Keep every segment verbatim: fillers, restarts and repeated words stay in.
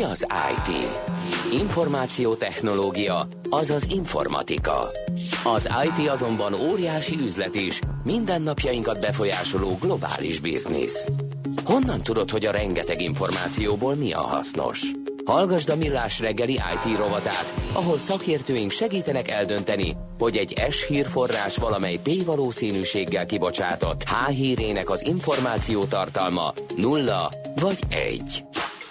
Mi az i té? Információtechnológia, azaz informatika. Az i té azonban óriási üzlet is, mindennapjainkat befolyásoló globális biznisz. Honnan tudod, hogy a rengeteg információból mi a hasznos? Hallgasd a Millás reggeli i té rovatát, ahol szakértőink segítenek eldönteni, hogy egy S hírforrás valamely P valószínűséggel kibocsátott H hírének az információ tartalma nulla vagy egy.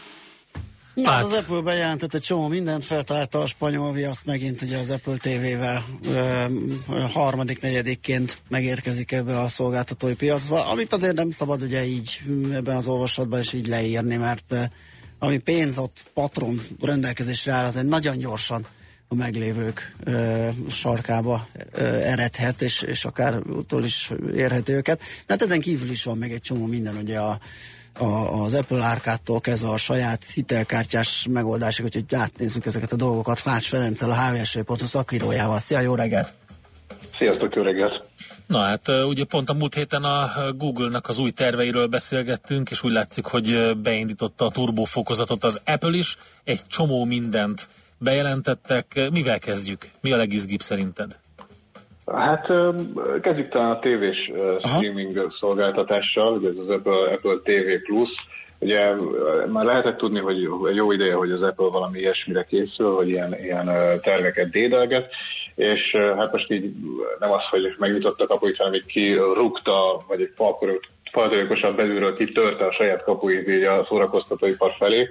Hát az Apple bejelentett egy csomó mindent, feltalálta a spanyol viaszt megint ugye az Apple té vével ö, harmadik, negyedikként megérkezik ebbe a szolgáltatói piacba, amit azért nem szabad ugye így ebben az olvasatban is így leírni, mert ami pénz ott patron rendelkezésre áll, az egy nagyon gyorsan a meglévők ö, sarkába ö, eredhet, és, és akár úttól is érhető őket. De hát ezen kívül is van még egy csomó minden, ugye a A, az Apple árkától kezdve a saját hitelkártyás megoldásig, úgyhogy átnézzük ezeket a dolgokat Fács Ferenccel, a há vé es pont hu szakírójával. Szia, jó reggelt! Sziasztok, jó reggelt! Na hát ugye pont a múlt héten a Google-nak az új terveiről beszélgettünk, és úgy látszik, hogy beindította a turbófokozatot az Apple is, egy csomó mindent bejelentettek. Mivel kezdjük? Mi a legizgibb szerinted? Hát kezdjük talán a tévés streaming Aha. szolgáltatással, ugye ez az Apple, Apple té vé Plus. Ugye már lehetett tudni, hogy jó ideje, hogy az Apple valami ilyesmire készül, hogy ilyen, ilyen terveket dédelget, és hát most így nem az, hogy megnyitottak a kapuit, hanem így kirúgta, vagy egy faltörőkosabb belülről kitörte a saját kapuit így a szórakoztatóipar felé.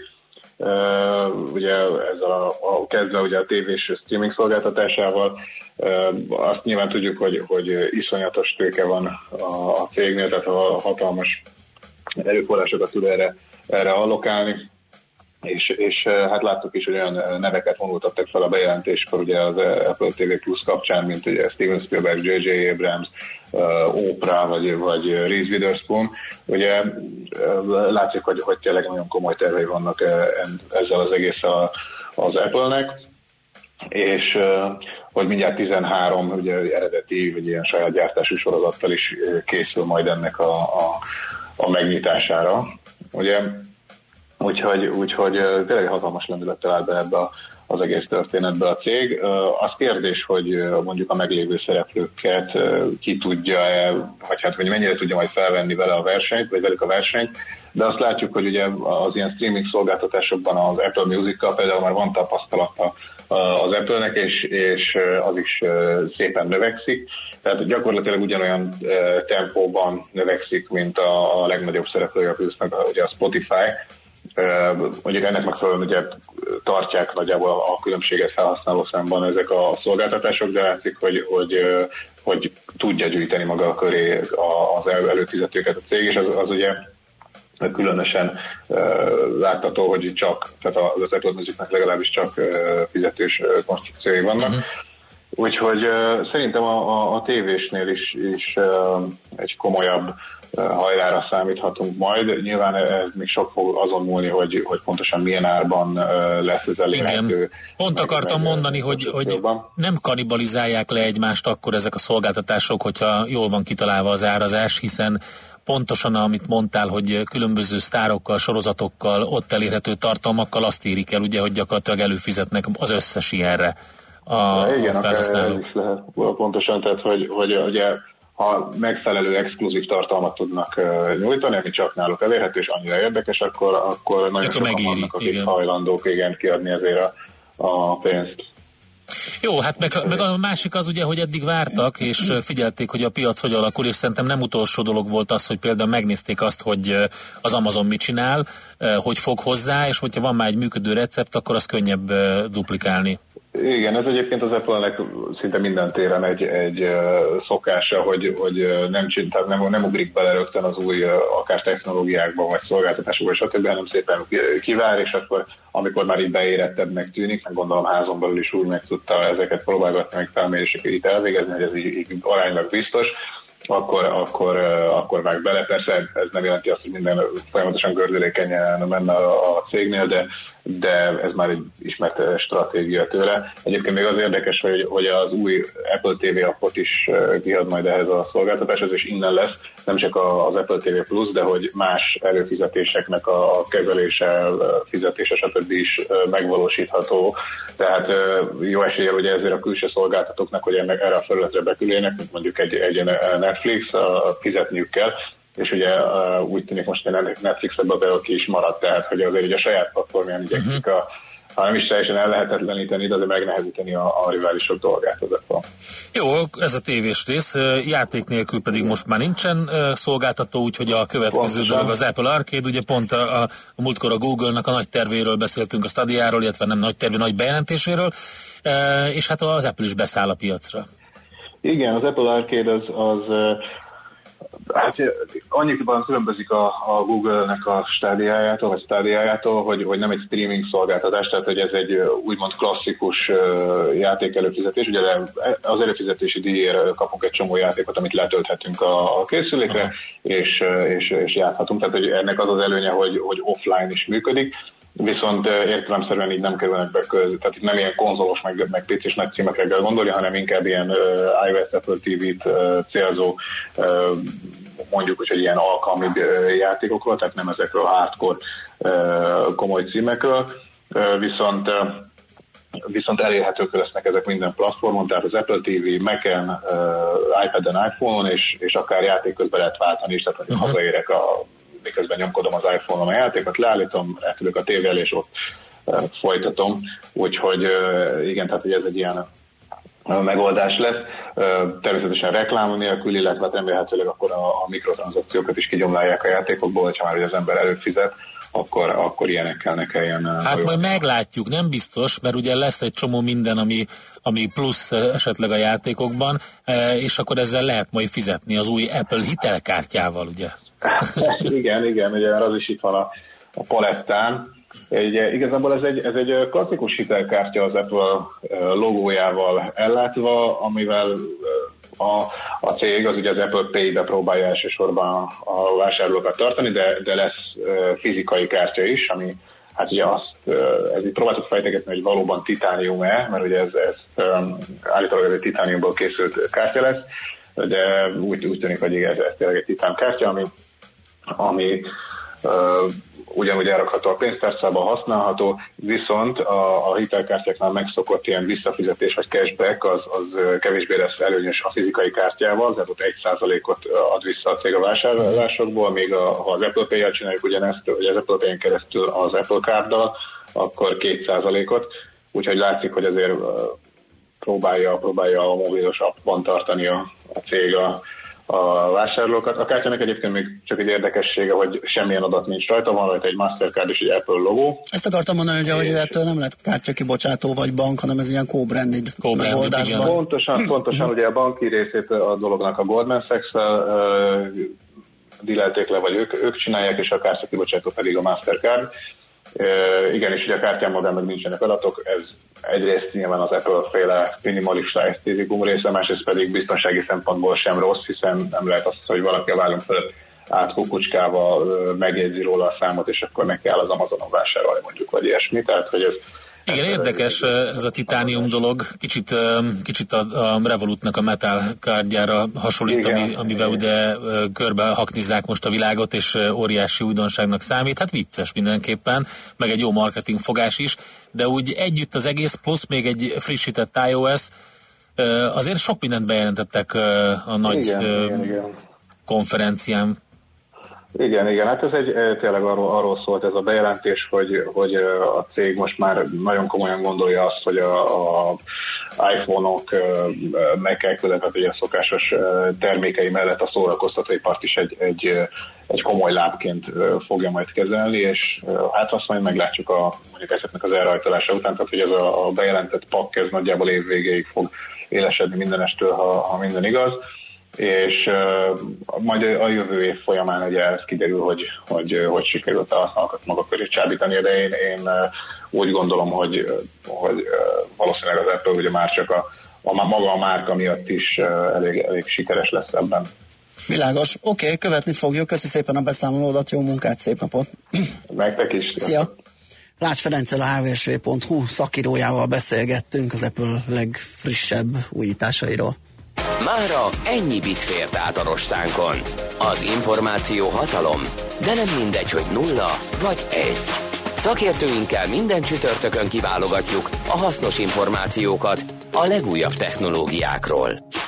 Uh, ugye ezzel a, a kezdve ugye a tévés streaming szolgáltatásával, uh, azt nyilván tudjuk, hogy, hogy iszonyatos tőke van a, a cégnél, tehát a hatalmas erőforrásokat tud erre, erre allokálni, és, és hát láttuk is, hogy olyan neveket vonultattak fel a bejelentéskor ugye az Apple té vé Plus kapcsán, mint ugye Steven Spielberg, jé jé Abrams, uh, Oprah vagy, vagy Reese Witherspoon. Ugye uh, látszik, hogy, hogy tényleg nagyon komoly tervei vannak uh, ezzel az egész a, az Apple-nek, és uh, hogy mindjárt tizenhárom ugye, eredeti, vagy ilyen saját gyártású sorozattal is uh, készül majd ennek a, a, a megnyitására. Ugye Úgyhogy, úgyhogy tényleg hatalmas lendülettel áll be ebbe a, az egész történetbe a cég. Az kérdés, hogy mondjuk a meglévő szereplőket ki tudja-e, vagy hát hogy mennyire tudja majd felvenni vele a versenyt, vagy velük a versenyt, de azt látjuk, hogy ugye az ilyen streaming szolgáltatásokban az Apple Music-kal például már van tapasztalata az Apple-nek, és, és az is szépen növekszik. Tehát gyakorlatilag ugyanolyan tempóban növekszik, mint a, a legnagyobb szereplője a Plus-nak, ugye a Spotify. Uh, mondjuk ennek megfelelően ugye tartják nagyjából a különbséget felhasználó számban ezek a szolgáltatások, de látszik, hogy, hogy, hogy tudja gyűjteni maga a köré az előfizetőket a cég, és az, az ugye különösen uh, látható, hogy csak, tehát az Apple Musicnek legalábbis csak uh, fizetős uh, konstrukciói vannak. Uh-huh. Úgyhogy uh, szerintem a, a, a tévésnél is, is uh, egy komolyabb hajrára számíthatunk majd. Nyilván ez még sok fog azon múlni, hogy, hogy pontosan milyen árban lesz ez elérhető. Igen. Pont meg, akartam meg, mondani, hogy, hogy nem kannibalizálják le egymást akkor ezek a szolgáltatások, hogyha jól van kitalálva az árazás, hiszen pontosan amit mondtál, hogy különböző sztárokkal, sorozatokkal, ott elérhető tartalmakkal azt érik el, ugye, hogy gyakorlatilag előfizetnek az összes ilyenre a, ja, igen, a felhasználók. Igen, is lehet pontosan, tehát hogy, hogy ugye ha megfelelő exkluzív tartalmat tudnak uh, nyújtani, ami csak náluk elérhető, és annyira érdekes, akkor, akkor nagyon sokan megéri, vannak, akik igen. hajlandók igen, kiadni ezért a, a pénzt. Jó, hát meg, meg a másik az ugye, hogy eddig vártak, és figyelték, hogy a piac hogy alakul, és szerintem nem utolsó dolog volt az, hogy például megnézték azt, hogy az Amazon mit csinál, hogy fog hozzá, és hogyha van már egy működő recept, akkor az könnyebb duplikálni. Igen, ez egyébként az Apple-nek szinte minden téren egy, egy uh, szokása, hogy, hogy nem, tehát nem, nem ugrik bele rögtön az új uh, akár technológiákban, vagy szolgáltatásokban, stb., hanem szépen kivár, és akkor amikor már így beérettebbnek tűnik, meg gondolom házon belül is úgy meg tudta ezeket próbálgatni, meg felméréseket itt elvégezni, hogy ez így, így aránylag biztos, akkor, akkor, uh, akkor vág bele. Persze ez nem jelenti azt, hogy minden folyamatosan gördülékenyen menne a, a cégnél, de de ez már egy ismert stratégia tőle. Egyébként még az érdekes, hogy, hogy az új Apple té vé appot is kiad majd ehhez a szolgáltatáshoz, és innen lesz nem csak az Apple té vé Plus, de hogy más előfizetéseknek a kezelése, fizetése, stb. Is megvalósítható. Tehát jó eséllyel ugye ezért a külső szolgáltatóknak, hogy ennek erre a felületre beküljenek, mint mondjuk egy, egy Netflix, a, fizetniük kell, és ugye úgy tűnik most, hogy Netflix ebből ki is maradt, tehát hogy azért ugye a saját platformján igyekszik a ha nem is teljesen ellehetetleníteni, de megnehezíteni a, a riválisok dolgát az Apple. Jó, ez a tévés rész, játék nélkül pedig most már nincsen szolgáltató, úgyhogy a következő Pontosan. dolog az Apple Arcade, ugye pont a, a múltkor a Google-nak a nagy tervéről beszéltünk, a Stadiáról, illetve nem nagy tervű, nagy bejelentéséről, és hát az Apple is beszáll a piacra. Igen, az Apple Arcade az, az hát annyiban különbözik a, a Google-nek a stádiájától, vagy stádiájától, hogy, hogy nem egy streaming szolgáltatás, tehát hogy ez egy úgymond klasszikus játék előfizetés. Ugye az előfizetési díjért kapunk egy csomó játékot, amit letölthetünk a, a készülékre, és, és, és játhatunk. Tehát hogy ennek az az előnye, hogy, hogy offline is működik, viszont értelemszerűen így nem kerülnek be közé, tehát itt nem ilyen konzolos, meg, meg pé cés nagy címekre kell gondolni, hanem inkább ilyen uh, iOS, Apple té vét uh, célzó, uh, mondjuk, hogy ilyen alkalmi uh, játékokról, tehát nem ezekről a hardcore uh, komoly címekről, uh, viszont uh, viszont elérhetők lesznek ezek minden platformon, tehát az Apple té vé, Mac-en, uh, iPad-en, iPhone-on, és, és akár játék közben lehet váltani is, tehát hogy uh-huh. hazaérek a miközben nyomkodom az iPhone-on a játékot, leállítom, eltudok a tévé elé, és ott uh, folytatom. Úgyhogy uh, igen, tehát hogy ez egy ilyen uh, megoldás lesz. Uh, természetesen reklám nélkül, illetve remélhetőleg akkor a, a mikrotranszakciókat is kigyomlálják a játékokból, hogyha már az ember előfizet, akkor, akkor ilyenekkel ne kelljen. Uh, hát majd meglátjuk, nem biztos, mert ugye lesz egy csomó minden, ami, ami plusz esetleg a játékokban, uh, és akkor ezzel lehet majd fizetni az új Apple hitelkártyával, ugye? igen, igen, ugye az is itt van a, a palettán. Ugye, igazából ez egy, ez egy klasszikus hitelkártya az Apple logójával ellátva, amivel a, a cég az ugye az Apple Pay-be próbálja elsősorban a vásárlókat tartani, de, de lesz fizikai kártya is, ami hát ugye azt, ez így próbáltuk fejtegetni, hogy valóban titánium-e, mert ugye ez, ez állítólag ez egy titániumból készült kártya lesz, de úgy, úgy tűnik, hogy ez, ez tényleg egy titán kártya, ami ami uh, ugyanúgy elrakható a pénztárcában, használható, viszont a, a hitelkártyáknál megszokott ilyen visszafizetés vagy cashback az, az kevésbé lesz előnyös a fizikai kártyával, tehát ott egy százalékot ad vissza a cég a vásárlásokból, még a, ha az Apple Pay-jel csináljuk ugyanezt, vagy az Apple Pay-en keresztül az Apple Card-dal, akkor két százalékot, úgyhogy látszik, hogy azért uh, próbálja, próbálja a mobilos appban tartani a, a cég a a vásárlókat. A kártyának egyébként még csak egy érdekessége, hogy semmilyen adat nincs rajta, van rajta egy Mastercard és egy Apple logó. Ezt akartam mondani, hogy ahogy ettől nem lett kártyakibocsátó vagy bank, hanem ez ilyen co-branded megoldásban. Pontosan, pontosan ugye a banki részét a dolognak a Goldman Sachs-szel uh, dilelték le, vagy ők, ők csinálják, és a kártyakibocsátó pedig a Mastercard. Uh, igen, és ugye a kártyámodell meg nincsenek adatok, ez egyrészt nyilván az Apple-féle minimalista esztétikum része, másrészt pedig biztonsági szempontból sem rossz, hiszen nem lehet azt, hogy valaki a vállunk felett átkukucskával megjegyzi róla a számot, és akkor neki kell az Amazonon vásárolni mondjuk, vagy ilyesmi. Tehát, hogy ez igen, érdekes ez a titánium dolog, kicsit, kicsit a, a Revolutnak a Metal kártyára hasonlít, ami, amivel ugye körbe haknizzák most a világot, és óriási újdonságnak számít. Hát vicces mindenképpen, meg egy jó marketing fogás is, de úgy együtt az egész, plusz még egy frissített iOS, azért sok mindent bejelentettek a nagy igen, igen, igen. konferencián. Igen, igen, hát ez egy, tényleg arról, arról szólt ez a bejelentés, hogy, hogy a cég most már nagyon komolyan gondolja azt, hogy a, a iPhone-ok meg kell között, hogy a szokásos termékei mellett a szórakoztatóipart is egy, egy, egy komoly lábként fogja majd kezelni, és hát azt majd meglátjuk a, mondjuk ezeknek az elrajtolása után, tehát hogy ez a, a bejelentett pakk ez nagyjából év végéig fog élesedni mindenestől, ha, ha minden igaz. És uh, majd a jövő év folyamán ugye ez kiderül, hogy, hogy, hogy sikerült a használatokat maga köré csábítani, de én, én uh, úgy gondolom, hogy, hogy uh, valószínűleg az Apple ugye már csak a, a maga a márka miatt is uh, elég, elég sikeres lesz ebben. Világos. Oké, okay, követni fogjuk. Köszi szépen a beszámolódat, jó munkát, szép napot! Nektek is! Szia! Rácz Ferenccel, a há vé es vé pont hú szakírójával beszélgettünk az Apple legfrissebb újításairól. Mára ennyi bit fért át a rostánkon. Az információ hatalom, de nem mindegy, hogy nulla vagy egy. Szakértőinkkel minden csütörtökön kiválogatjuk a hasznos információkat a legújabb technológiákról.